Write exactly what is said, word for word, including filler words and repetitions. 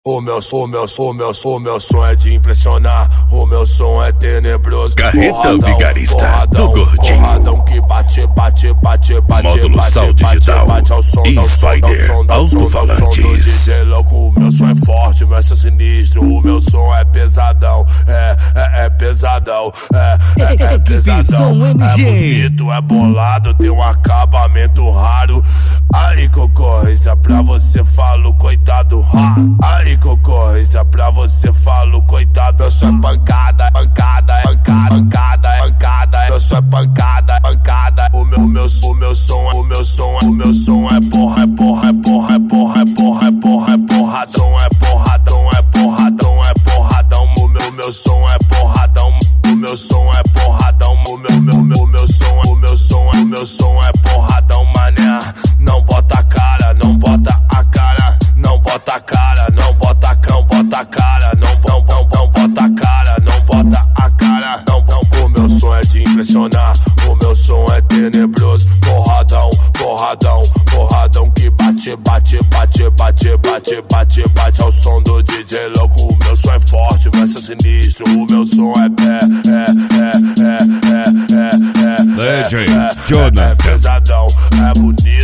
O meu, o meu, o meu, o meu som é de impressionar. O meu som é tenebroso. Carreta porradão, vigarista porradão, do Gordinho. Porradão que bate, bate, bate, bate. Módulo bate, Sal bate, Digital. bate ao som, E ao som, ao Spider som, ao som, ao som do Alto-falantes. D J louco. O meu som é forte, o meu som é sinistro. O meu som é pesadão. É, é, é pesadão. É, é, é pesadão. É bonito, é bolado, tem um acabamento raro. Aí concorrência pra você, falo, coitado. Ha. Aí concorrência pra você, falo, coitado. Eu sou pancada, pancada, pancada, pancada, pancada. Eu sou pancada, pancada. O meu, o meu, o meu som, o meu som, o meu som é porra, é porra, é porra, é porra, é porra, é porra, é porradão, é porradão, é porradão, é porradão. O meu, meu som é porradão. O meu som é porradão. O meu, meu, meu, meu som, o meu som, o meu som é porradão, mané. Não bota a cara, não bota a cara, não bota a cara, não bota cão, bota a cara, não, não, não, não bota a cara, não bota a cara, não, não. O meu som é de impressionar, o meu som é tenebroso. Porradão, porradão, porradão que bate, bate, bate, bate, bate, bate, bate ao som do D J louco. O meu som é forte, o meu som é sinistro, o meu som é pé, é, é, é, é, é, é, D J é, é, Jonathan. é pesadão, é bonito.